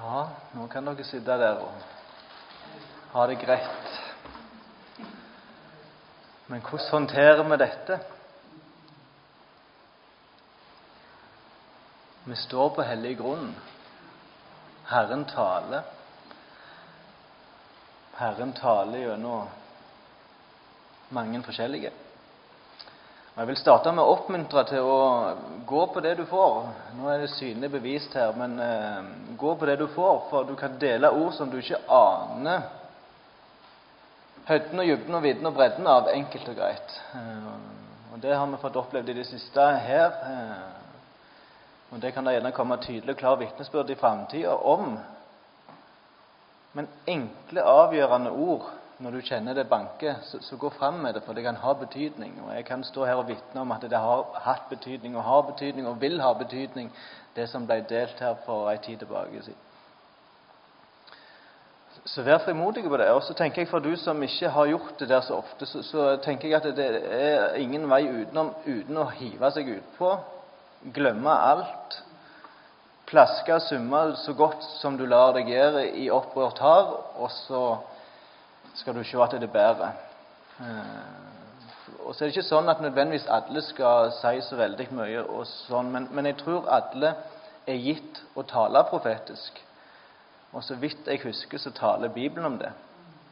Ja, nå kan dere sitte der og ha det greit. Men hvordan håndterer vi dette? Vi står på hellig grunn. Herren taler. Herren taler gjennom mange forskjellige. Jeg vil starte med å oppmuntre til å gå på det du får. Nå er det synlig bevist her, men gå på det du får, for du kan dele ord som du ikke aner høyden og dybden og vidden og bredden av, enkelt og greit. Og det har vi fått opplevd i det siste her. Og det kan da gjerne komme tydelig og klar vitnesbyrd i fremtiden om. Men enkle, avgjørende ord, når du kjenner det banke, så gå frem med det, for det kan ha betydning. Og jeg kan stå her og vitne om at det har hatt betydning, og har betydning, og vil ha betydning, det som ble delt her for en tid tilbake. Så vær frimodig på det. Og så tenker jeg, for du som ikke har gjort det der så ofte, så tenker jeg at det er ingen vei uten å hive seg ut på, glemme alt, plaske og summe så godt som du lar deg gjøre i opprørt hav, og så skal du se at det er bedre. Og så er det ikke sånn at nødvendigvis alle skal si så veldig mye og sånn, men jeg tror alle er gitt å tale profetisk. Og så vidt jeg husker, så taler Bibelen om det.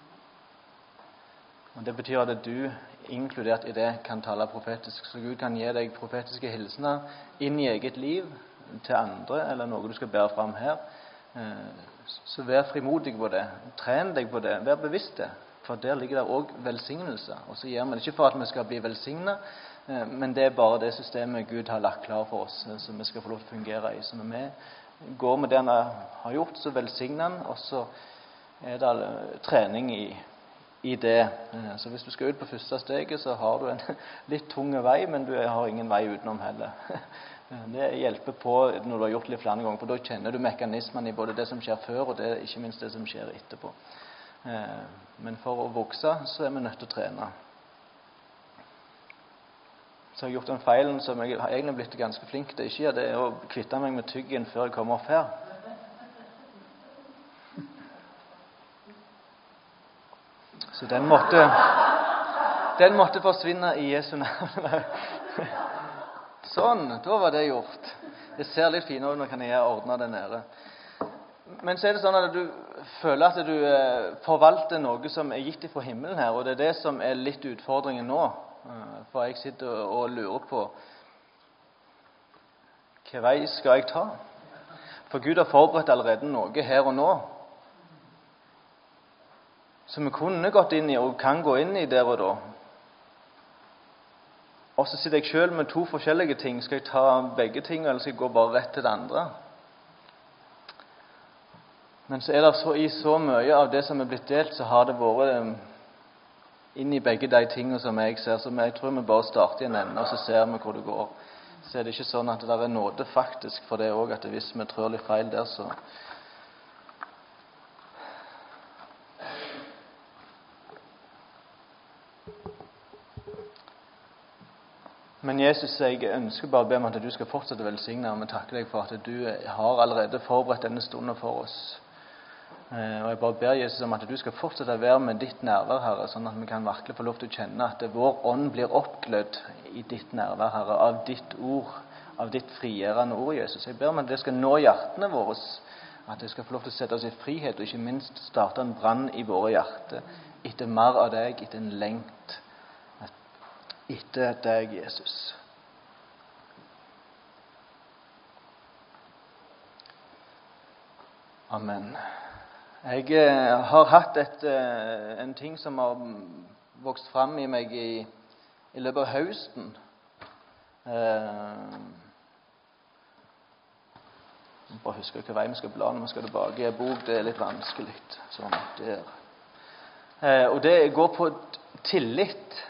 Og det betyr at du, inkludert i det, kan tale profetisk. Så Gud kan gi deg profetiske hilsener inn i eget liv, til andre, eller noe du skal bære fram her. Så vær frimodig på det. Tren deg på det. Vær bevisst det. For der ligger det også velsignelse. Og så gjør vi det ikke for at vi skal bli velsignet, men det er bare det systemet Gud har lagt klar for oss, som vi skal få lov til å fungere i. Så når vi går med det han har gjort, så velsigner han, og så er det trening i det. Så hvis du skal ut på første steget, så har du en litt tung vei, men du har ingen vei utenom heller. Det hjelper på når du har gjort det litt flere ganger, for da kjenner du mekanismene i både det som skjer før, og det, ikke minst det som skjer etterpå. Men for å vokse, så er vi nødt til å trene. Så har jeg gjort en feilen som jeg har egentlig blitt ganske flink til ikke, det er å kvitte meg med tyggen før jeg kommer opp her. Så den måtte forsvinne i Jesu navn. Sånn, da var det gjort. Det ser litt finere ut når kan jeg ordne det nede. Men så er det sånn at du føler at du forvalter noe som er gitt fra himmelen her, og det er det som er litt utfordringen nå. For jeg sitter og lurer på hvilken vei skal jeg ta? For Gud har forberedt allerede noe her og nå. Så vi kunne gått inn i, og kan gå inn i der og da. Og så sitter jeg selv med to forskjellige ting. Skal jeg ta begge ting, eller skal jeg gå bare rett til det andre? Men så er det i så mye av det som er blitt delt, så har det vært inn i begge de tingene som jeg ser. Så jeg tror vi bare starter i en ende, og så ser vi hvor det går. Så er det ikke sånn at det er nåde faktisk for det også, at hvis vi trør litt feil der, så... Men Jesus, jeg ønsker bare å be om at du skal fortsette å velsigne, og vi takker deg for at du har allerede forberedt denne stunden for oss. Og jeg bare ber Jesus om at du skal fortsette å være med ditt nærvær, Herre, sånn at vi kan virkelig få lov til å kjenne at vår ånd blir oppglødd i ditt nærvær, Herre, av ditt ord, av ditt frigjørende ord, Jesus. Jeg ber om at det skal nå hjertene våre, at det skal få lov til å sette oss i frihet, og ikke minst starte en brann i våre hjerter, etter mer av deg, etter en lengt, etter deg, Jesus. Amen. Jeg har hatt en ting som har vokst frem i meg i løpet av høsten. Bare husker hva vei vi skal bla når vi skal tilbake i en bok. Det er litt vanskelig. Sånn der. Og det går på tillit.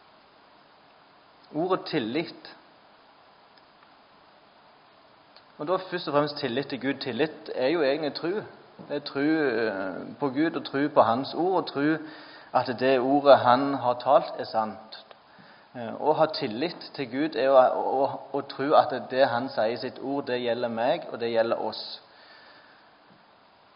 Ordet tillit. Og da først og fremst tillit til Gud. Tillit er jo egentlig tro. Det er tro på Gud og tro på hans ord, og tro at det ordet han har talt er sant. Å ha tillit til Gud er å tro at det han sier i sitt ord, det gjelder meg og det gjelder oss.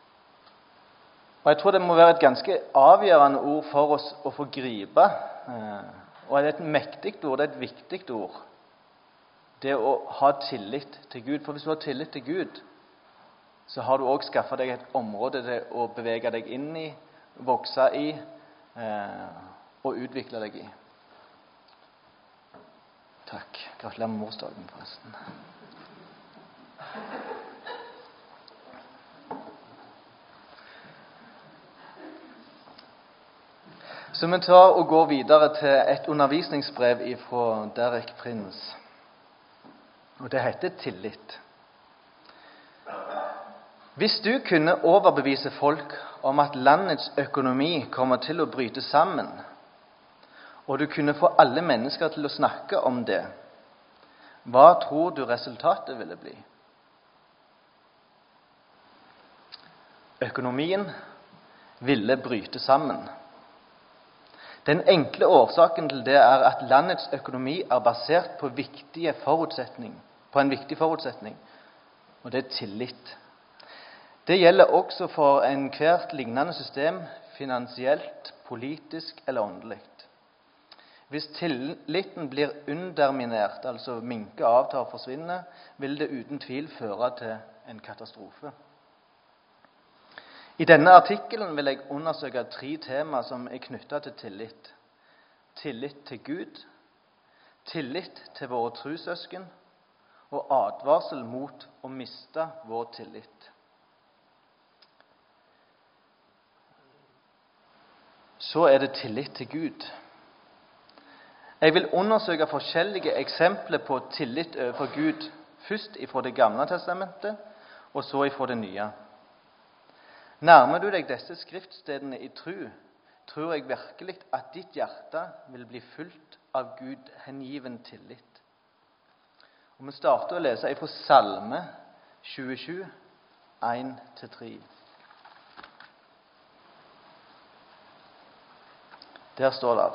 Og jeg tror det må være et ganske avgjørende ord for oss å få gripe. Og det er et mektig ord, det er et viktig ord. Det å ha tillit til Gud. For hvis du har tillit til Gud, så har du også skaffet deg et område til å bevege deg inn i, vokse i og utvikle deg i. Takk. Gratulerer med morsdagen, forresten. Så vi tar og går videre til et undervisningsbrev fra Derek Prince. Og det heter Tillit. Hvis du kunne overbevise folk om at landets økonomi kommer til å bryte sammen, og du kunne få alle mennesker til å snakke om det, hva tror du resultatet ville bli? Økonomien ville bryte sammen. Den enkle årsaken til det er at landets økonomi er basert på en viktig forutsetning, og det er tillit. Det gjelder også for enhvert lignende system, finansielt, politisk eller åndelig. Hvis tilliten blir underminert, altså minker, avtar og forsvinner, vil det uten tvil føre til en katastrofe. I denne artikkelen vil jeg undersøke 3 tema som er knyttet til tillit. Tillit til Gud, tillit til våre trossøsken og advarsel mot å miste vår tillit. Så er det tillit til Gud. Jeg vil undersøke forskjellige eksempler på tillit overfor Gud, først fra Det gamle testamentet og så fra Det nye. Nærmer du deg disse skriftstedene i tro, tror jeg virkelig at ditt hjerte vil bli fullt av Gud hengiven tillit. Og vi starter å lese fra Salme 27, 1-3. Der står det: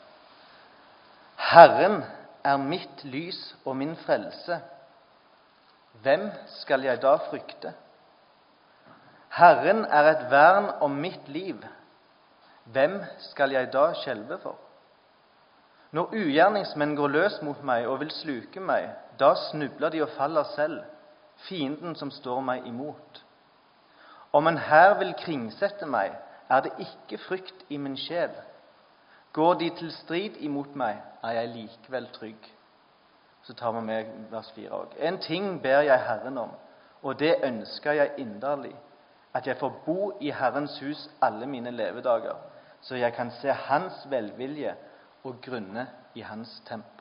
Herren er mitt lys og min frelse. Hvem skal jeg da frykte? Herren er et vern om mitt liv. Hvem skal jeg da skjelve for? Når ugjerningsmenn går løs mot meg og vil sluke meg, da snubler de og faller selv, fienden som står meg imot. Om en hær vil kringsette meg, er det ikke frykt i min sjel. Går de til strid imot meg, er jeg likevel trygg. Så tar vi med vers 4 også. En ting ber jeg Herren om, og det ønsker jeg inderlig, at jeg får bo i Herrens hus alle mine levedager, så jeg kan se hans velvilje og grunne i hans tempel.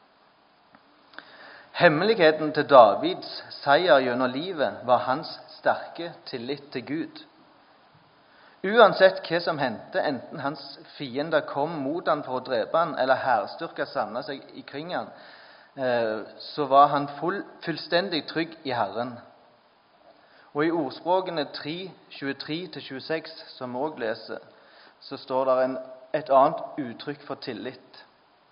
Hemmeligheten til Davids seier gjennom livet var hans sterke tillit til Gud. Uansett hva som hendte, enten hans fiender kom mot han for å drepe han, eller hærstyrker samlet seg i kring han, så var han fullstendig trygg i Herren. Og i ordspråkene 3, 23-26, som vi også leser, så står det et annet uttrykk for tillit.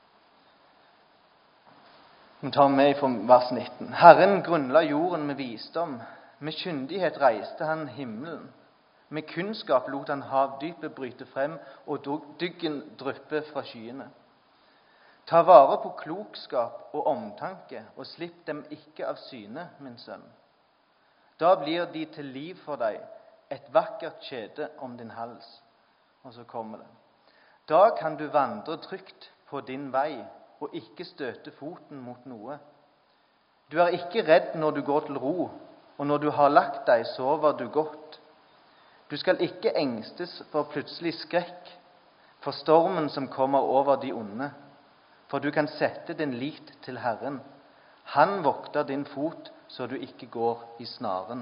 Vi tar med fra vers 19. Herren grunnla jorden med visdom. Med kyndighet reiste han himmelen. Med kunnskap lot han havdypet bryte frem og dyggen dryppe fra skyene. Ta vare på klokskap og omtanke, og slipp dem ikke av syne, min sønn. Da blir de til liv for deg, et vakkert kjede om din hals. Og så kommer det. Da kan du vandre trygt på din vei, og ikke støte foten mot noe. Du er ikke redd når du går til ro, og når du har lagt deg, sover du godt. Du skal ikke engstes for plutselig skrekk, for stormen som kommer over de onde. For du kan sette din lit til Herren. Han vokter din fot, så du ikke går i snaren.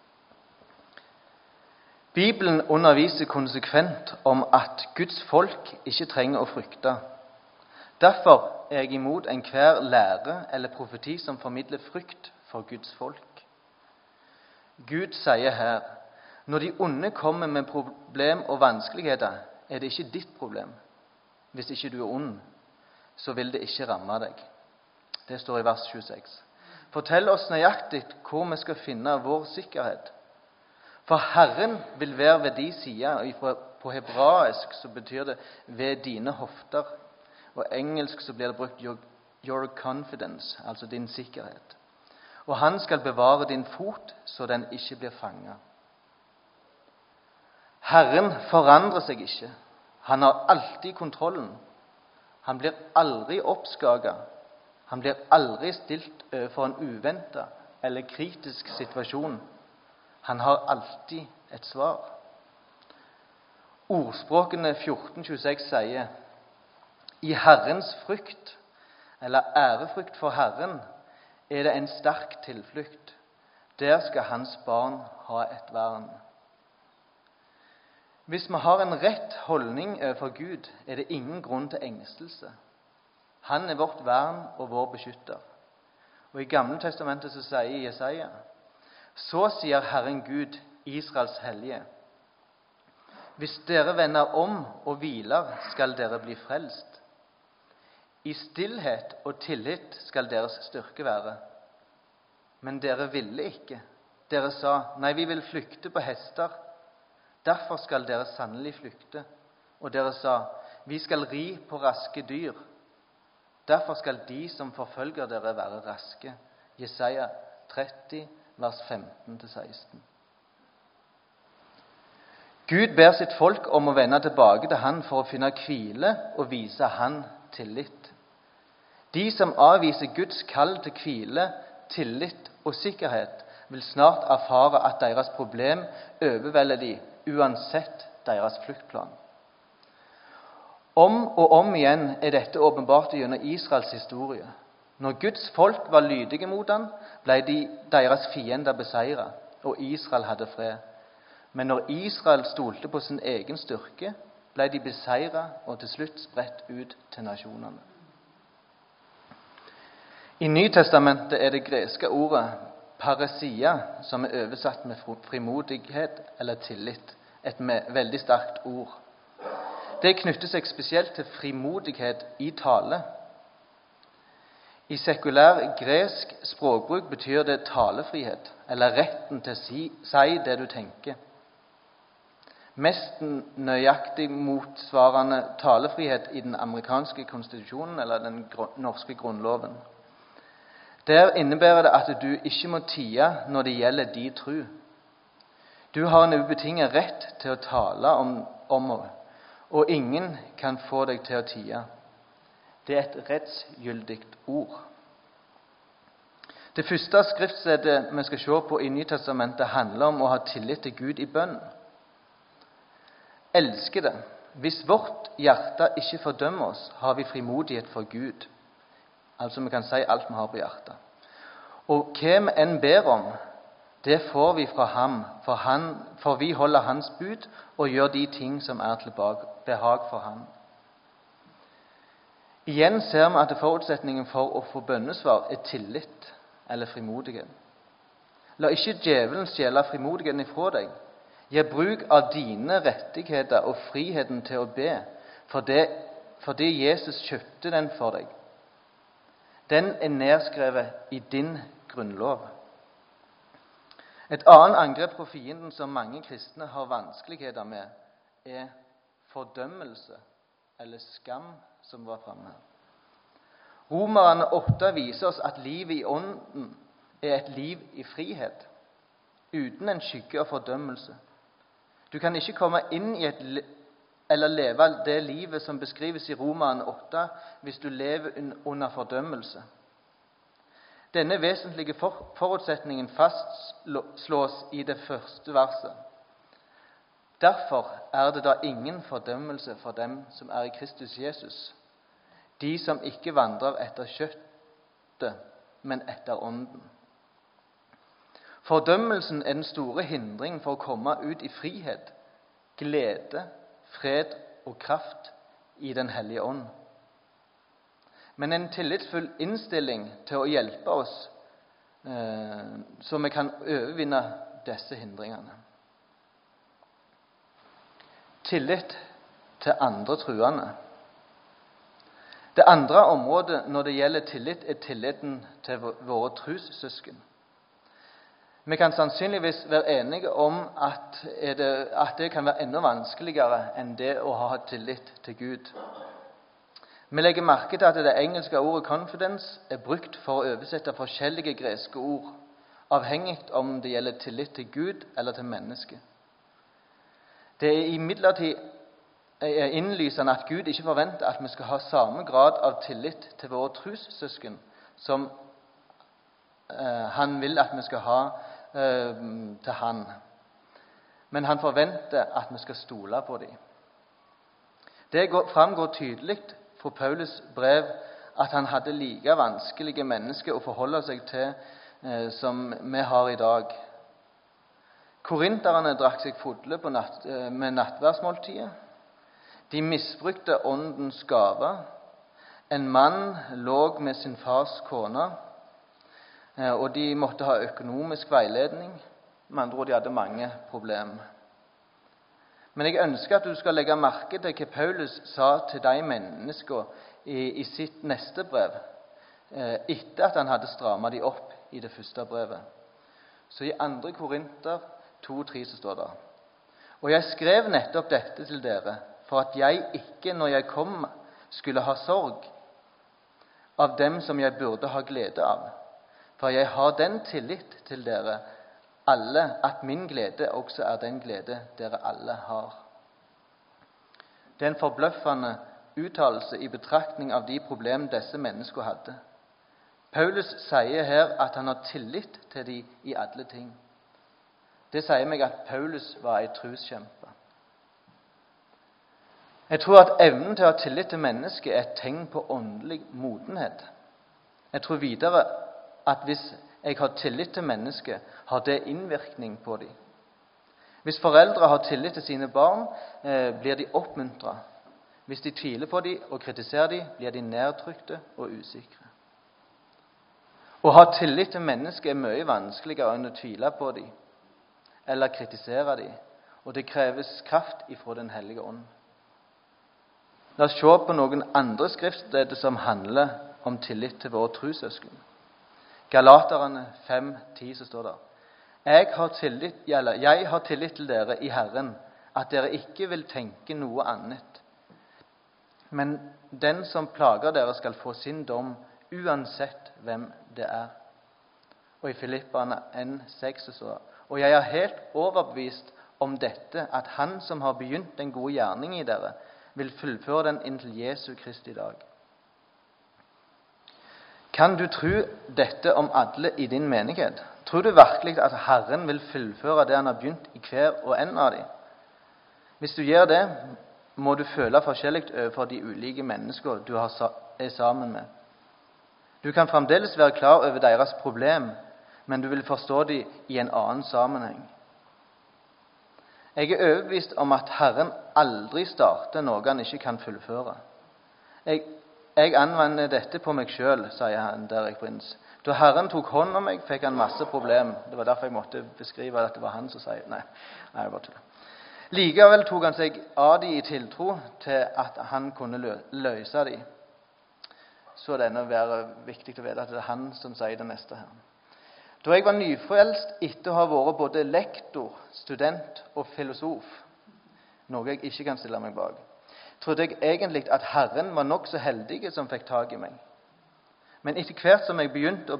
Bibelen underviser konsekvent om at Guds folk ikke trenger å frykte. Derfor er jeg imot enhver lære eller profeti som formidler frykt for Guds folk. Gud sier her: når de onde kommer med problem og vanskeligheter, er det ikke ditt problem. Hvis ikke du er ond, så vil det ikke ramme deg. Det står i vers 26. Fortell oss nøyaktig hvor vi skal finne vår sikkerhet. For Herren vil være ved de sider, og på hebraisk så betyr det ved dine hofter, og engelsk så blir det brukt your confidence, altså din sikkerhet. Og han skal bevare din fot, så den ikke blir fanget. Herren forandrer seg ikke. Han har alltid kontrollen. Han blir aldri oppskaget. Han blir aldri stilt overfor en uventet eller kritisk situasjon. Han har alltid et svar. Ordspråkene 14:26 sier: I Herrens frykt, eller ærefrykt for Herren, er det en sterk tilflukt. Der skal hans barn ha et vern. Hvis vi har en rett holdning overfor Gud, er det ingen grunn til engstelse. Han er vårt vern og vår beskytter. Og i Gamle Testamentet så sier Jesaja: Så sier Herren Gud, Israels hellige: Hvis dere vender om og hviler, skal dere bli frelst. I stillhet og tillit skal deres styrke være. Men dere ville ikke. Dere sa: Nei, vi vil flykte på hester. Derfor skal dere sannelig flykte. Og dere sa: Vi skal ri på raske dyr. Derfor skal de som forfølger dere, være raske. Jesaja 30, vers 15-16. Gud ber sitt folk om å vende tilbake til han for å finne hvile og vise han tillit. De som avviser Guds kall til hvile, tillit og sikkerhet, vil snart erfare at deres problem overvelder de, uansett deres fluktplan. Om og om igjen er dette åpenbart gjennom Israels historie. Når Guds folk var lydige mot ham, ble deres fiender beseiret, og Israel hadde fred. Men når Israel stolte på sin egen styrke, ble de beseiret og til slutt spredt ut til nasjonene. I Nytestamentet er det greske ordet paresia, som er oversatt med frimodighet eller tillit, et veldig sterkt ord. Det knytter seg spesielt til frimodighet i tale. I sekulær gresk språkbruk betyr det talefrihet, eller retten til å si det du tenker. Mest nøyaktig motsvarende talefrihet i den amerikanske konstitusjonen, eller den norske grunnloven. Der innebærer det at du ikke må tie når det gjelder din tro. Du har en ubetinget rett til å tale om det, og ingen kan få deg til å tie. Det er et rettsgyldig ord. Det første skriftstedet vi skal se på i Nytestamentet handler om å ha tillit til Gud i bønn. Elskede, hvis vårt hjerte ikke fordømmer oss, har vi frimodighet for Gud. Altså vi kan si alt vi har på hjertet. Og hva vi enn ber om, det får vi fra ham, for vi holder hans bud og gjør de ting som er til behag for ham. Igjen ser vi at forutsetningen for å få bønnesvar er tillit eller frimodighet. La ikke djevelen stjele frimodigheten ifra deg. Gjør bruk av dine rettigheter og friheten til å be, fordi Jesus kjøpte den for deg. Den er nedskrevet i din grunnlov. Et annet angrep på fienden som mange kristne har vanskeligheter med, er fordømmelse eller skam, som var fremme her. Romerne 8 viser oss at livet i ånden er et liv i frihet, uten en skygge av fordømmelse. Du kan ikke komme inn i eller leve det livet som beskrives i Romerne 8, hvis du lever under fordømmelse. Denne vesentlige forutsetningen fastslås i det første verset. Derfor er det da ingen fordømmelse for dem som er i Kristus Jesus, de som ikke vandrer etter kjøttet, men etter ånden. Fordømmelsen er den store hindring for å komme ut i frihet, glede, fred og kraft i den hellige ånd. Men en tillitsfull innstilling til å hjelpe oss, så vi kan overvinne disse hindringene. Tillit til andre truende. Det andre området når det gjelder tillit, er tilliten til våre trussøsken. Vi kan sannsynligvis være enige om at det kan være enda vanskeligere enn det å ha tillit til Gud. Vi legger merke til at det engelske ordet 'confidence' er brukt for å oversette forskjellige greske ord, avhengig om det gjelder tillit til Gud eller til mennesket. Det er imidlertid innlysende at Gud ikke forventer at vi skal ha samme grad av tillit til våre trossøsken som han vil at vi skal ha til han. Men han forventer at vi skal stole på dem. Det framgår tydelig fra Paulus brev at han hadde like vanskelige mennesker å forholde seg til som vi har i dag. Korinterne drakk seg fulle med nattverdsmåltidet. De misbrukte åndens gaver. En mann lå med sin fars kone, og de måtte ha økonomisk veiledning. Med andre ord, de hadde mange problemer. Men jeg ønsker at du skal legge merke til hva Paulus sa til de menneskene i sitt neste brev, etter at han hadde strammet de opp i det første brevet. Så i 2. Korinter 2,3 så står det: Og jeg skrev nettopp dette til dere, for at jeg ikke, når jeg kom, skulle ha sorg av dem som jeg burde ha glede av. For jeg har den tillit til dere alle, at min glede også er den glede dere alle har. Det er en forbløffende uttalelse i betraktning av de problemer disse menneskene hadde. Paulus sier her at han har tillit til dem i alle ting. Det sier meg at Paulus var en troskjempe. Jeg tror at evnen til å ha tillit til mennesket er et tegn på åndelig modenhet. Jeg tror videre at hvis jeg har tillit til mennesket, har det innvirkning på dem. Hvis foreldre har tillit til sine barn, blir de oppmuntret. Hvis de tviler på dem og kritiserer dem, blir de nedtrykte og usikre. Å ha tillit til mennesket er mye vanskeligere enn å tvile på dem eller kritisere dem, og det kreves kraft ifra Den hellige ånd. La oss se på noen andre skriftsteder som handler om tillit til våre trossøsken. Galaterne 5,10 så står det: Jeg har tillit til dere i Herren, at dere ikke vil tenke noe annet. Men den som plager dere skal få sin dom, uansett hvem det er. Og i Filipperne 1,6 så står det: Og jeg er helt overbevist om dette, at han som har begynt den gode gjerning i dere, vil fullføre den inntil Jesu Kristi dag. Kan du tro dette om alle i din menighet? Tror du virkelig at Herren vil fullføre det han har begynt i hver og en av dem? Hvis du gjør det, må du føle forskjellig overfor de ulike mennesker du er sammen med. Du kan fremdeles være klar over deres problem, men du vil forstå dem i en annen sammenheng. Jeg er overbevist om at Herren aldri starter noe han ikke kan fullføre. Jeg anvender dette på meg selv, sier han Derek Prince. Da Herren tok hånd om meg, fikk han masse problem. Det var derfor jeg måtte beskrive at det var han som sier nei, jeg bare tuller. Likevel tok han seg av dem i tiltro til at han kunne løse dem. Så det enda være viktig å vite at det er han som sier det neste her. Da jeg var nyfrelst etter å ha vært både lektor, student og filosof, noe jeg ikke kan stille meg bak, trodde jeg egentlig at Herren var nok så heldig som fikk tag i meg. Men etter hvert som han begynte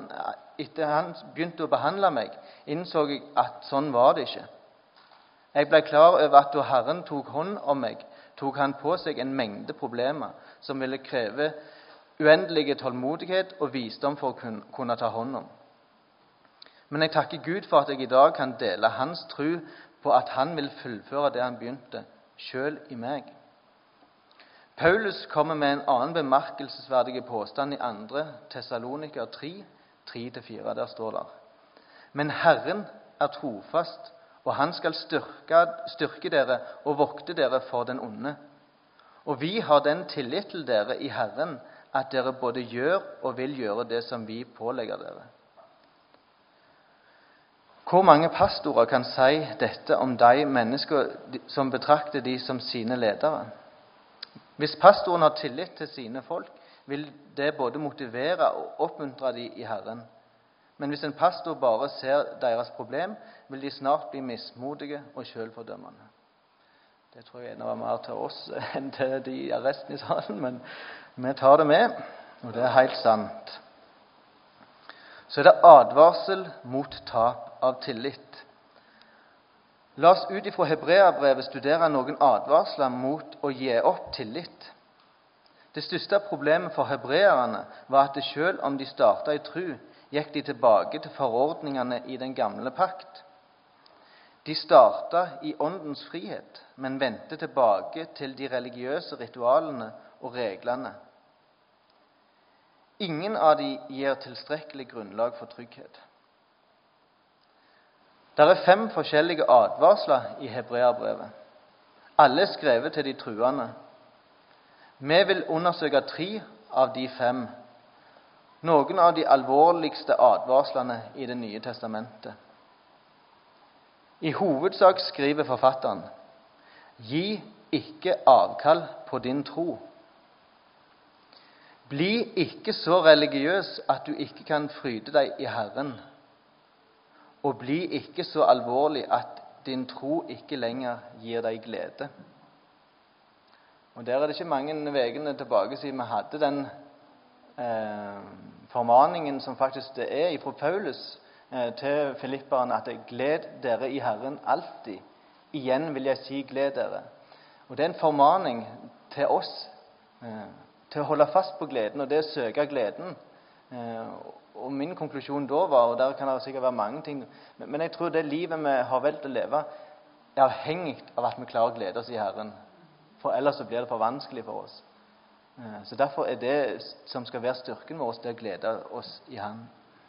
å behandle meg, innså jeg at sånn var det ikke. Jeg ble klar over at da Herren tok hånd om meg, tok han på seg en mengde problemer som ville kreve uendelige tålmodighet og visdom for å kunne ta hånd om. Men jeg takker Gud for at jeg i dag kan dele hans tro på at han vil fullføre det han begynte, selv i meg. Paulus kommer med en annen bemerkelsesverdig påstand i 2. Tessaloniker 3, 3-4. Der står det: Men Herren er trofast, og han skal styrke dere og vokte dere for den onde. Og vi har den tillit til dere i Herren, at dere både gjør og vil gjøre det som vi pålegger dere. Hvor mange pastorer kan si dette om de mennesker som betrakter de som sine ledere? Hvis pastoren har tillit til sine folk, vil det både motivere og oppmuntre de i Herren. Men hvis en pastor bare ser deres problem, vil de snart bli mismodige og selvfordømmende. Det tror jeg var mer til oss enn til de resten i salen, men vi tar det med, og det er helt sant. Så er det advarsel mot tap av tillit. La oss ut ifra Hebreabrevet studere noen advarsler mot å gi opp tillit. Det største problemet for hebreerne var at selv om de startet i tro, gikk de tilbake til forordningene i den gamle pakt. De startet i åndens frihet, men vendte tilbake til de religiøse ritualene og reglene. Ingen av de gir tilstrekkelig grunnlag for trygghet. Det er 5 forskjellige advarsler i Hebreabrevet. Alle er skrevet til de truende. Vi vil undersøke 3 av de 5. Noen av de alvorligste advarslene i Det nye testamentet. I hovedsak skriver forfatteren: Gi ikke avkall på din tro. Bli ikke så religiøs at du ikke kan fryde deg i Herren. Og bli ikke så alvorlig at din tro ikke lenger gir deg glede. Og der er det ikke mange ukene tilbake siden vi hadde den formaningen som faktisk det er fra Paulus til filipperne, at gled dere i Herren alltid. Igjen vil jeg si gled dere. Og det er en formaning til oss til å holde fast på gleden, og det å søke gleden. Og min konklusjon da var, og der kan det sikkert være mange ting, men jeg tror det livet vi har valgt å leve er avhengig av at vi klarer å glede oss i Herren. For ellers så blir det for vanskelig for oss. Så derfor er det som skal være styrken vår, det å glede oss i Han.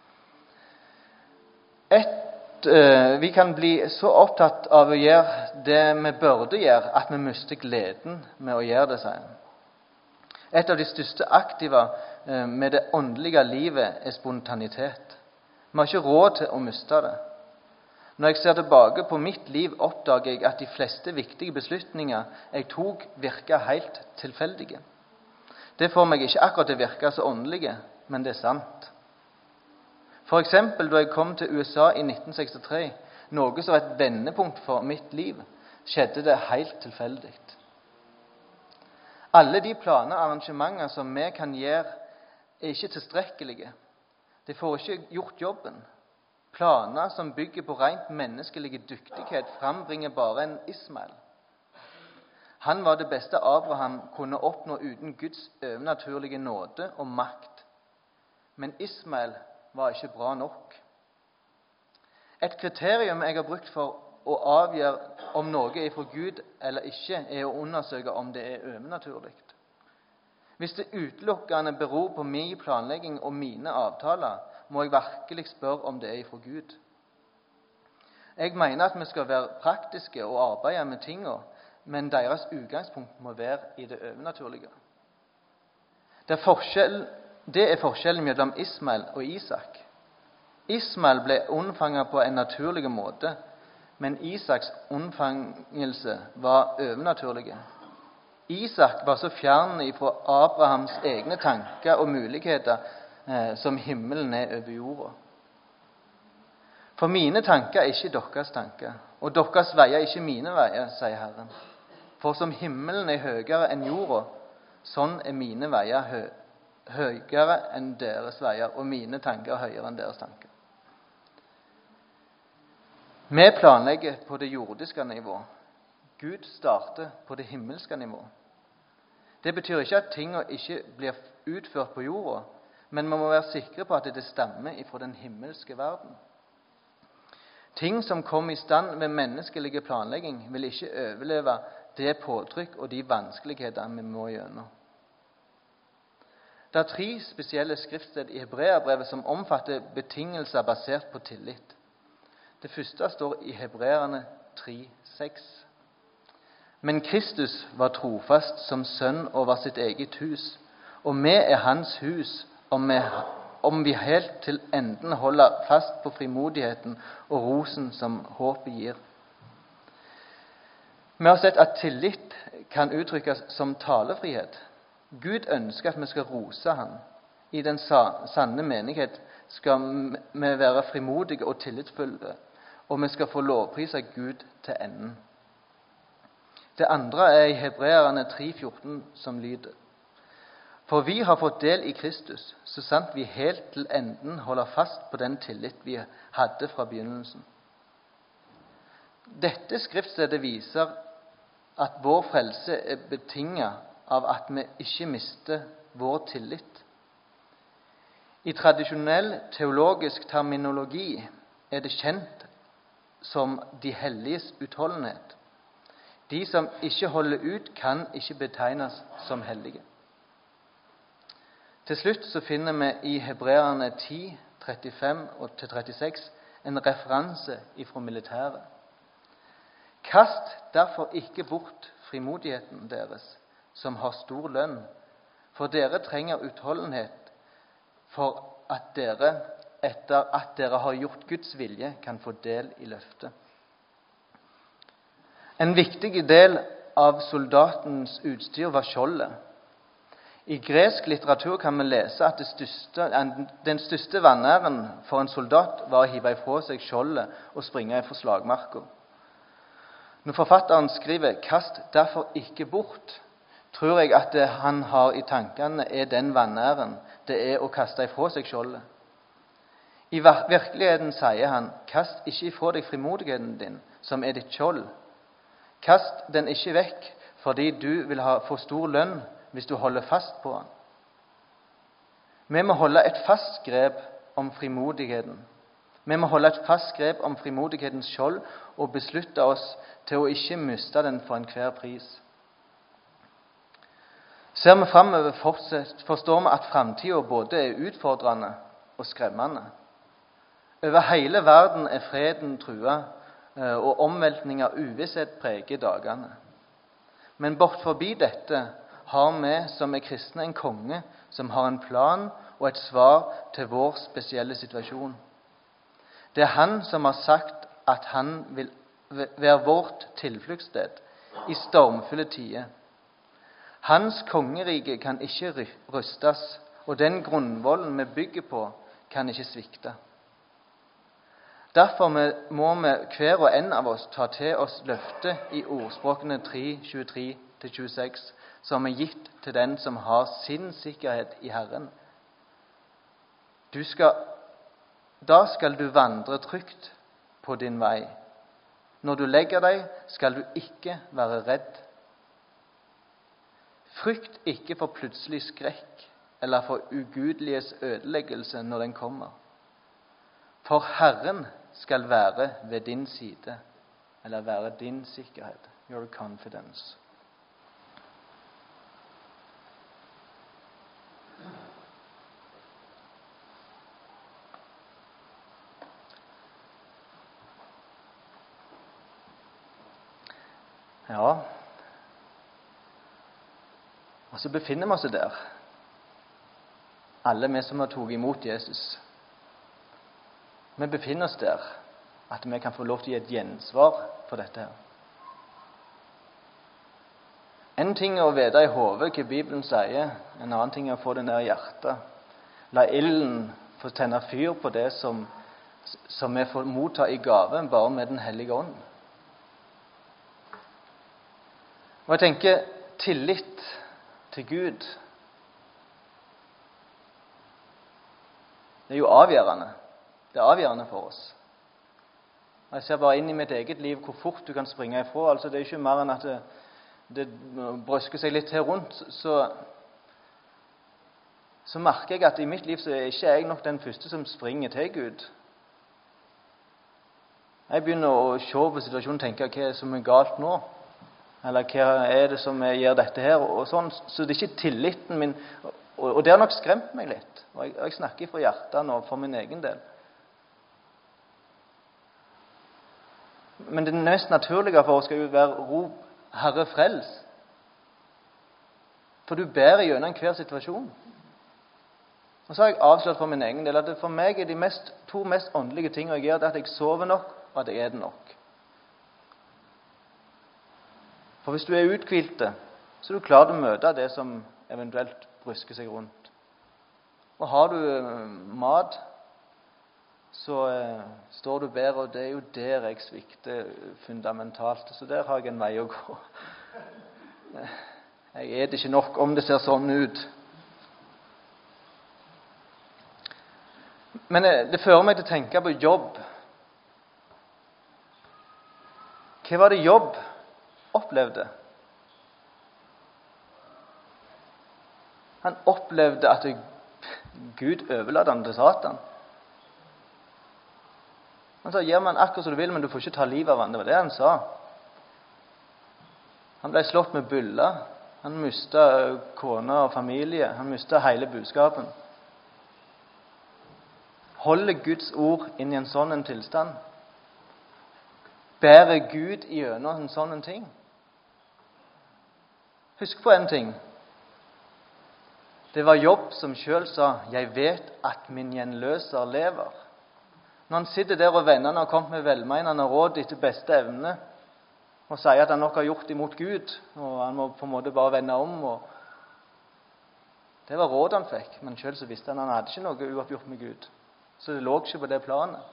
Vi kan bli så opptatt av å gjøre det vi burde gjøre, at vi mister gleden med å gjøre det, sier han. Et av de største aktiva med det åndelige livet er spontanitet. Vi har ikke råd til å miste det. Når jeg ser tilbake på mitt liv, oppdager jeg at de fleste viktige beslutninger jeg tok, virket helt tilfeldige. Det får meg ikke akkurat til å virke så åndelige, men det er sant. For eksempel da jeg kom til USA i 1963, noe som var et vendepunkt for mitt liv, skjedde det helt tilfeldig. Alle de planer og arrangementer som vi kan gjøre, er ikke tilstrekkelige. De får ikke gjort jobben. Planer som bygger på rent menneskelig dyktighet frembringer bare en Ismael. Han var det beste Abraham kunne oppnå uten Guds overnaturlige nåde og makt. Men Ismael var ikke bra nok. Et kriterium jeg har brukt for å avgjøre om noe er fra Gud eller ikke, er å undersøke om det er overnaturlig. Hvis det utelukkende beror på min planlegging og mine avtaler, må jeg virkelig spørre om det er fra Gud. Jeg mener at vi skal være praktiske og arbeide med tingene, men deres utgangspunkt må være i det overnaturlige. Det er forskjellen mellom Ismael og Isak. Ismael ble unnfanget på en naturlig måte, men Isaks unnfangelse var overnaturlig. Isak var så fjern fra Abrahams egne tanker og muligheter som himmelen er over jorda. For mine tanker er ikke deres tanker, og deres veier er ikke mine veier, sier Herren. For som himmelen er høyere enn jorda, sånn er mine veier høyere enn deres veier, og mine tanker høyere enn deres tanker. Vi planlegger på det jordiske nivå. Gud starter på det himmelske nivå. Det betyr ikke at tingene ikke blir utført på jorda, men man må være sikre på at det stammer fra den himmelske verden. Ting som kom i stand ved menneskelig planlegging, vil ikke overleve det påtrykk og de vanskeligheter vi må gjennom. Det er 3 spesielle skriftsted i Hebreabrevet som omfatter betingelser basert på tillit. Det første står i Hebreerne 3:6. Men Kristus var trofast som sønn over sitt eget hus, og vi er hans hus, om vi helt til enden holder fast på frimodigheten og rosen som håpet gir. Vi har sett at tillit kan uttrykkes som talefrihet. Gud ønsker at vi skal rose ham. I den sanne menighet skal vi være frimodige og tillitsfulle, og vi skal få lovprise Gud til enden. Det andre er i Hebreerne 3,14 som lyder: For vi har fått del i Kristus, så sant vi helt til enden holder fast på den tillit vi hadde fra begynnelsen. Dette skriftstedet viser at vår frelse er betinget av at vi ikke mister vår tillit. I tradisjonell teologisk terminologi er det kjent som de helliges utholdenhet. De som ikke holder ut, kan ikke betegnes som hellige. Til slutt så finner vi i Hebreerne 10, 35-36 en referanse ifra militæret. Kast derfor ikke bort frimodigheten deres, som har stor lønn, for dere trenger utholdenhet, for at dere, etter at dere har gjort Guds vilje, kan få del i løftet. En viktig del av soldatens utstyr var skjoldet. I gresk litteratur kan vi lese at den største vanæren for en soldat var å hive ifra seg skjoldet og springe ifra slagmarka. Når forfatteren skriver 'kast derfor ikke bort', tror jeg at det han har i tankene er den vanæren det er å kaste ifra seg skjoldet. I virkeligheten sier han: kast ikke ifra deg frimodigheten din, som er ditt skjold. Kast den ikke vekk, fordi du vil få stor lønn hvis du holder fast på den. Vi må holde et fast grep om frimodigheten. Vi må holde et fast grep om frimodighetens skjold og beslutte oss til å ikke miste den for enhver pris. Ser vi framover, forstår vi at framtiden både er utfordrende og skremmende. Over hele verden er freden truet, og omveltning av uvisshet preger dagene. Men bort forbi dette har vi som er kristne en konge som har en plan og et svar til vår spesielle situasjon. Det er han som har sagt at han vil være vårt tilfluktssted i stormfulle tider. Hans kongerike kan ikke rystes, og den grunnvollen vi bygger på, kan ikke svikte. Derfor må vi hver og en av oss ta til oss løftet i ordspråkene 3:23-26, som er gitt til den som har sin sikkerhet i Herren. Da skal du vandre trygt på din vei. Når du legger deg, skal du ikke være redd. Frykt ikke for plutselig skrekk eller for ugudeliges ødeleggelse når den kommer. For Herren skal være ved din side, eller være din sikkerhet, your confidence. Ja, og så befinner vi oss der, alle vi som har tatt imot Jesus. Vi befinner oss der at vi kan få lov til å gi et gjensvar for dette her. En ting er å vite i hodet hva Bibelen sier, en annen ting er å få det ned i hjertet. La ilden få tenne fyr på det som vi får motta i gave bare med den hellige ånd. Og jeg tenker tillit til Gud, det er jo avgjørende. Det er avgjørende for oss. Jeg ser bare inn i mitt eget liv hvor fort du kan springe ifra. Altså, det er ikke mer enn at det brøsker seg litt her rundt, så merker jeg at i mitt liv så er ikke jeg nok den første som springer til Gud. Jeg begynner å se på situasjonen og tenke hva er det som er galt nå? Eller hva er det som gjør dette her? Og sånn. Så det er ikke tilliten min. Og det har nok skremt meg litt. Og jeg snakker fra hjertet nå for min egen del. Men det mest naturlige for oss skal jo være rop, Herre frels. For du bærer gjennom enhver situasjon. Og så har jeg avslørt for min egen del at for meg er de to mest åndelige tingene jeg gjør, det at jeg sover nok, og at jeg er nok. For hvis du er uthvilte, så er du klar til å møte det som eventuelt brysker seg rundt. Og har du mat, står du bedre, og det er jo der jeg svikter fundamentalt. Så der har jeg en vei å gå. Jeg er det ikke nok om det ser sånn ut. Men det fører meg til å tenke på jobb. Hva var det Jobb opplevde? Han opplevde at Gud overlater han til Satan. Han sa, gjør man akkurat som du vil, men du får ikke ta livet av han. Det var det han sa. Han ble slått med byller. Han mistet kone og familie. Han mistet hele budskapen. Holder Guds ord inn i en sånn en tilstand? Bærer Gud gjennom en sånn en ting? Husk på en ting. Det var Jobb som selv sa, jeg vet at min gjenløser lever. Når han sitter der og vennene har kommet med velmenende råd etter beste evne, og sier at han nok har gjort imot Gud, og han må på en måte bare vende om. Det var råd han fikk, men selv så visste han hadde ikke noe uoppgjort med Gud. Så det lå ikke på det planet.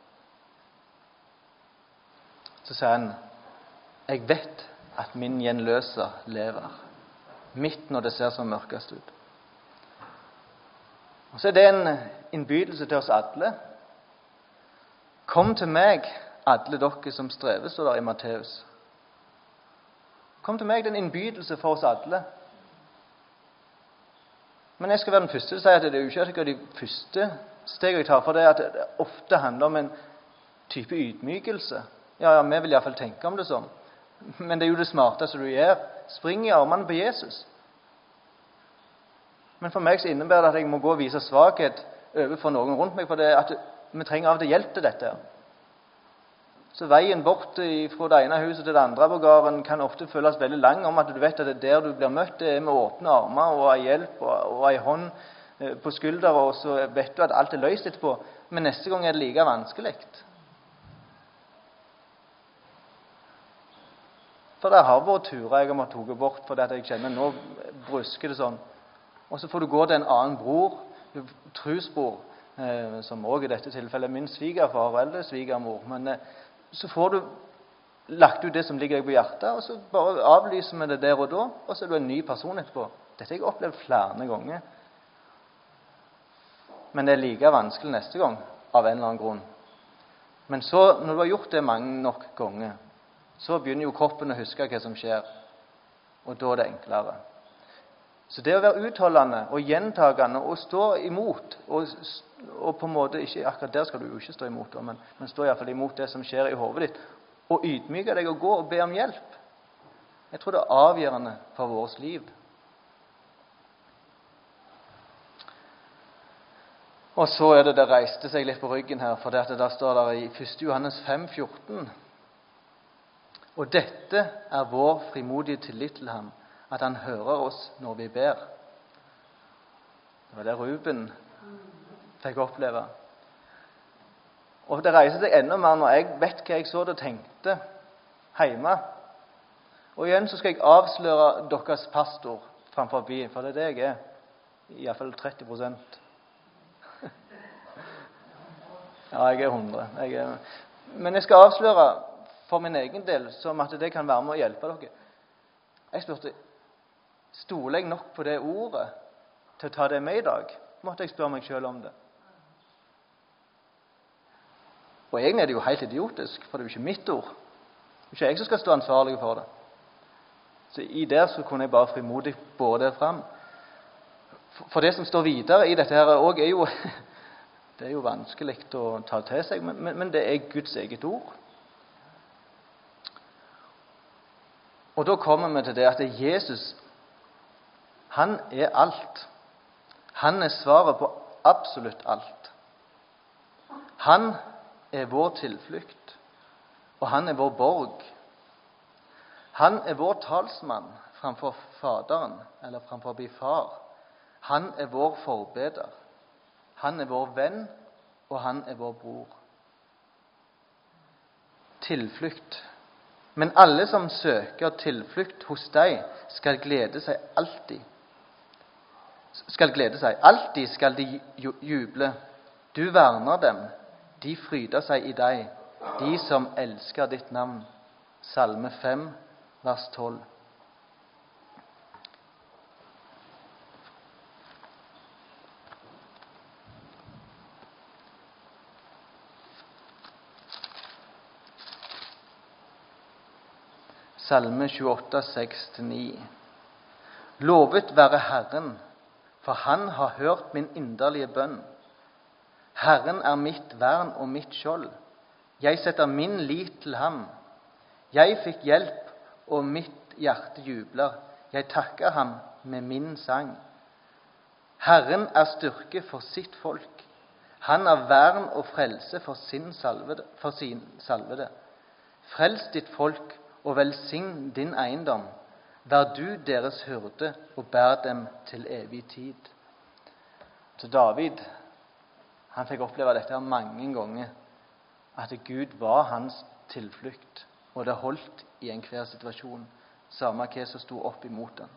Så sier han, jeg vet at min gjenløser lever, midt når det ser så mørkest ut. Og så er det en innbydelse til oss alle. Kom til meg, alle dere som strever, står der i Matteus. Kom til meg, det er en innbydelse for oss alle. Men jeg skal være den første til å si at det er jo ikke de første steg jeg tar, for det at det ofte handler om en type ydmykelse. Ja, vi vil i hvert fall tenke om det sånn. Men det er jo det smarteste du gjør. Spring i armene på Jesus. Men for meg så innebærer det at jeg må gå og vise svakhet overfor noen rundt meg, for det at vi trenger av og til hjelp til dette. Så veien bort fra det ene huset til det andre på gården kan ofte føles veldig lang, om at du vet at det der du blir møtt, det er med åpne armer og en hjelp og en hånd på skulderen, og så vet du at alt er løst etterpå. Men neste gang er det like vanskelig. For det har vært turer jeg har måttet ta bort, fordi at jeg kjenner nå brusker det sånn. Og så får du gå til en annen bror, trosbror, som også i dette tilfellet er min svigerfar eller svigermor. Men så får du lagt ut det som ligger deg på hjertet, og så bare avlyser vi det der og da, og så er du en ny person etterpå. Dette har jeg opplevd flere ganger. Men det er like vanskelig neste gang, av en eller annen grunn. Men så, når du har gjort det mange nok ganger, så begynner jo kroppen å huske hva som skjer, og da er det enklere. Så det å være utholdende og gjentagende og stå imot, og på en måte ikke, akkurat der skal du jo ikke stå imot, men stå i hvert fall imot det som skjer i hovedet ditt, og ydmyke deg og gå og be om hjelp. Jeg tror det er avgjørende for vårt liv. Og så er det reiste seg litt på ryggen her, for det der står der i 1. Johannes 5,14. Og dette er vår frimodige tillit til ham, at han hører oss når vi ber. Det var det Ruben fikk oppleve. Og det reiser seg enda mer når jeg vet hva jeg så det tenkte hjemme. Og igjen så skal jeg avsløre deres pastor framfor byen, for det er det jeg er. I hvert fall 30%. Ja, jeg er 100. Men jeg skal avsløre for min egen del, som at det kan være med å hjelpe dere. Jeg spurte, stoler jeg nok på det ordet til å ta det med i dag? Måtte jeg spørre meg selv om det. Og egentlig er det jo helt idiotisk, for det er jo ikke mitt ord. Det er ikke jeg som skal stå ansvarlig for det. Så i der så kunne jeg bare frimodig båre det frem. For det som står videre i dette her også er jo, det er jo vanskelig å ta til seg, men det er Guds eget ord. Og da kommer vi til det at Jesus, han er alt. Han er svaret på absolutt alt. Han er vår tilflukt, og han er vår borg. Han er vår talsmann framfor Faderen, eller framfor far. Han er vår forbeder. Han er vår venn, og han er vår bror. Tilflukt. Men alle som søker tilflukt hos deg, skal glede seg alltid. Alltid skal de juble. Du verner dem. de fryder seg i deg, de som elsker ditt navn. Salme 5, vers 12. Salme 28, 6-9. Lovet være Herren, for han har hørt min inderlige bønn. Herren er mitt vern og mitt skjold. Jeg setter min lit til ham. Jeg fikk hjelp, og mitt hjerte jubler. Jeg takker ham med min sang. Herren er styrke for sitt folk. Han er vern og frelse for sin salvede. Frels ditt folk og velsign din eiendom. Vær du deres hyrde og bær dem til evig tid. Så David, han fikk oppleve dette mange ganger, at Gud var hans tilflukt, og det holdt i enhver situasjon, samme hva som sto opp imot den.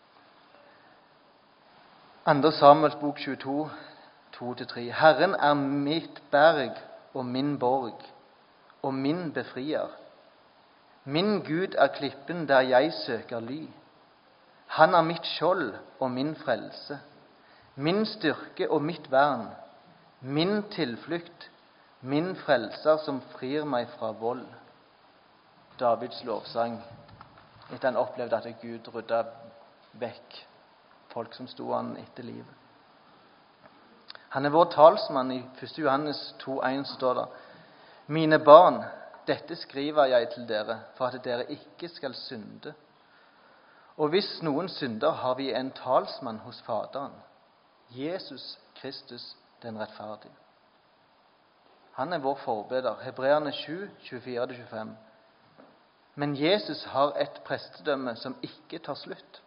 2. Samuels bok 22, 2-3. Herren er mitt berg og min borg, og min befrier. Min Gud er klippen der jeg søker ly. Han er mitt skjold og min frelse, min styrke og mitt vern, min tilflukt, min frelser som frir meg fra vold. Davids lovsang etter han opplevde at Gud rydda vekk folk som sto han etter livet. Han er vår talsmann. I 1. Johannes 2,1 står det: Mine barn, dette skriver jeg til dere, for at dere ikke skal synde. Og hvis noen synder, har vi en talsmann hos Faderen, Jesus Kristus den rettferdige. Han er vår forbeder. Hebreerne 7, 24-25. Men Jesus har et prestedømme som ikke tar slutt.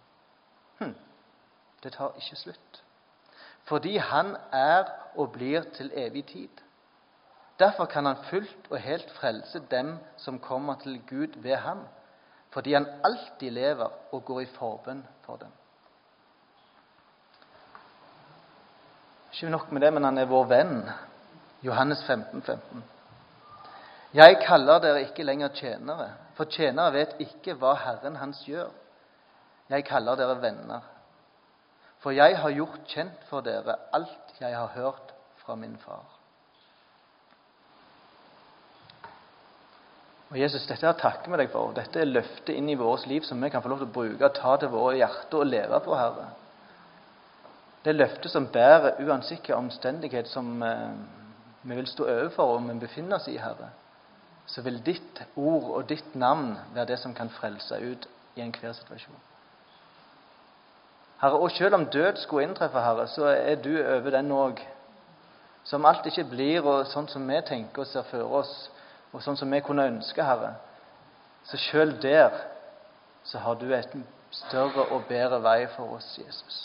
Det tar ikke slutt. Fordi han er og blir til evig tid. Derfor kan han fullt og helt frelse dem som kommer til Gud ved ham, fordi han alltid lever og går i forbønn for dem. Ikke nok med det, men han er vår venn. Johannes 15, 15. Jeg kaller dere ikke lenger tjenere, for tjenere vet ikke hva Herren hans gjør. Jeg kaller dere venner, for jeg har gjort kjent for dere alt jeg har hørt fra min far. Og Jesus, dette er takke med deg for. Dette er løftet inn i vårt liv som vi kan få lov til å bruke, ta til våre hjerter og leve på, Herre. Det er løftet som bærer uansett hvilken omstendighet som vi vil stå overfor og vi befinner oss i, Herre. Så vil ditt ord og ditt navn være det som kan frelse ut i enhver situasjon. Herre, og selv om død skulle inntreffe, Herre, så er du over den også. Som alt ikke blir og sånn som vi tenker og ser for oss, og sånn som vi kunne ønske, Herre. Så selv der så har du et større og bedre vei for oss, Jesus.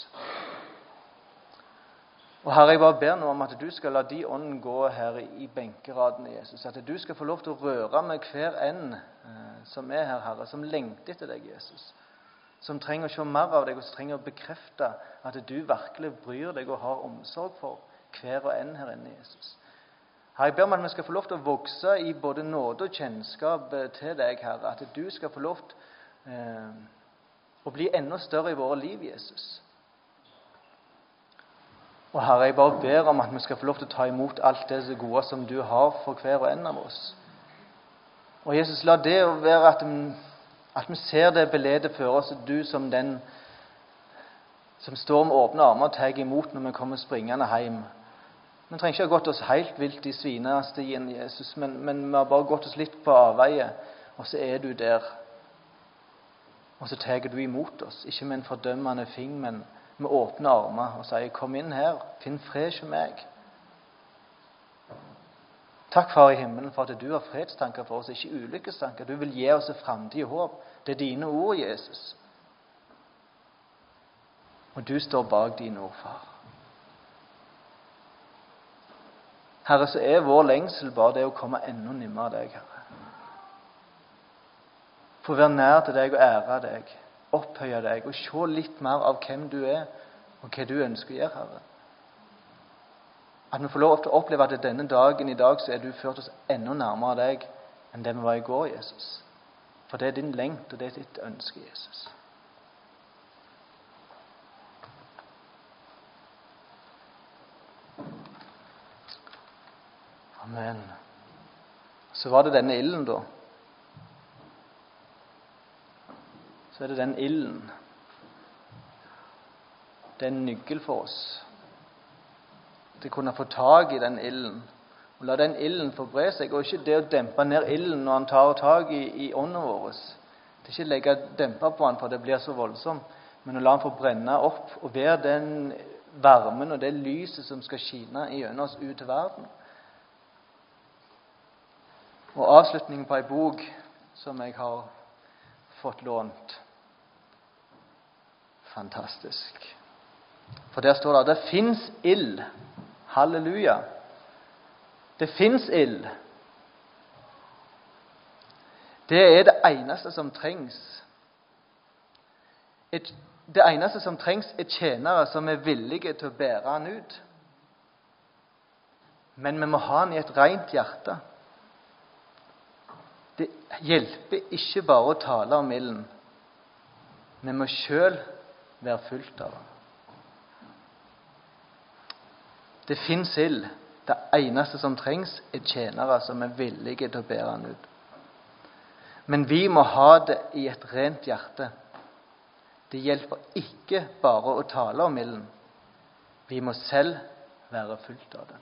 Og Herre, jeg bare ber nå om at du skal la de ånden gå her i benkeradene, Jesus. At du skal få lov til å røre med hver en som er her, Herre, som lengter etter deg, Jesus. Som trenger å se mer av deg, og som trenger å bekrefte at du virkelig bryr deg og har omsorg for hver og en her inne, Jesus. Herre, jeg ber om at vi skal få lov til å vokse i både nåde og kjennskap til deg, Herre. At du skal få lov til å bli enda større i våre liv, Jesus. Og Herre, jeg bare ber om at vi skal få lov til å ta imot alt det gode som du har for hver og en av oss. Og Jesus, la det være at vi ser det bildet for oss, du som den som står med åpne armer og tar imot når vi kommer springende hjem. Vi trenger ikke ha gått oss helt vilt i svinestien, Jesus, men vi har bare gått oss litt på avveie, og så er du der. Og så tar du imot oss, ikke med en fordømmende fing, men med åpne armer, og sier, kom inn her, finn fred hos meg. Takk, Far i himmelen, for at du har fredstanker for oss, ikke ulykkestanker. Du vil gi oss et fremtid håp. Det er dine ord, Jesus. Og du står bak dine ord, Far. Herre, så er vår lengsel bare det å komme enda nærmere deg, Herre. Få være nær til deg og ære deg, opphøye deg og se litt mer av hvem du er og hva du ønsker å gjøre, Herre. At vi får lov til å oppleve at denne dagen i dag så er du ført oss enda nærmere deg enn det vi var i går, Jesus. For det er din lengt, og det er ditt ønske, Jesus. Amen. Så var det denne ilden da. Så er det den ilden. Det er en nøkkel for oss. Til å kunne få tag i den ilden. Og la den ilden få bre seg. Og ikke det å dempe ned ilden når han tar tag i ånden vår. Det er ikke legge demper på han for det blir så voldsomt. Men å la han få brenne opp og være den varmen og det lyset som skal skine gjennom oss ut til verden. Og avslutningen på en bok som jeg har fått lånt. Fantastisk. For der står det finnes ild. Halleluja. Det finnes ild. Det er det eneste som trengs. Det eneste som trengs er tjenere som er villige til å bære han ut. Men vi må ha han i et rent hjerte. Det hjelper ikke bare å tale om ilden. Vi må selv være fullt av den. Det finnes ild. Det eneste som trengs er tjenere som er villige til å bære han ut. Men vi må ha det i et rent hjerte. Det hjelper ikke bare å tale om ilden. Vi må selv være fullt av den.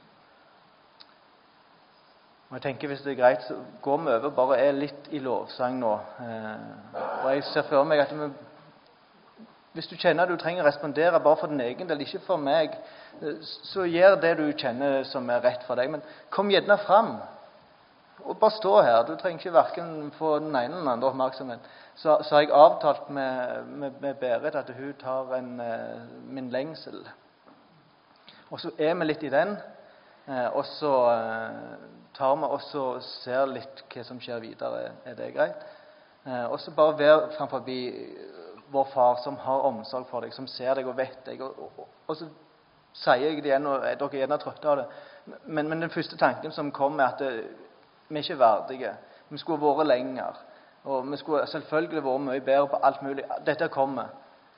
Og jeg tenker hvis det er greit, så går vi over bare er litt i lovsang nå. Og jeg ser for meg at hvis du kjenner at du trenger å respondere bare for din egen del, ikke for meg, så gjør det du kjenner som er rett for deg. Men kom gjerne fram. Og bare stå her. Du trenger ikke hverken få den ene eller den andre oppmerksomhet. Så har jeg avtalt med Berit at hun tar min lengsel. Og så er vi litt i den. Og så tar vi og så ser litt hva som skjer videre. Er det greit? Og så bare vær framfor vår far som har omsorg for deg, som ser deg og vet deg. Og så sier jeg det igjen, og dere er gjerne trøtte av det. Men den første tanken som kom er at vi er ikke verdige. Vi skulle vært lenger. Og vi skulle selvfølgelig vært mye bedre på alt mulig. Dette kommer.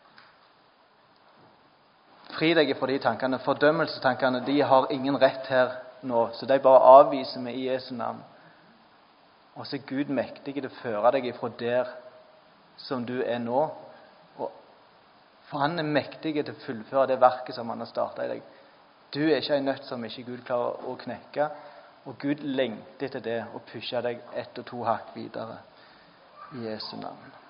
Fri deg fra de tankene. Fordømmelsestankene, de har ingen rett her nå. Så de bare avviser vi i Jesu navn. Og så er Gud mektig til å føre deg ifra der som du er nå. For han er mektig til å fullføre det verket som han har startet i deg. Du er ikke en nøtt som ikke Gud klarer å knekke. Og Gud lengter til det og pusher deg 1 og 2 hakk videre. I Jesu navn.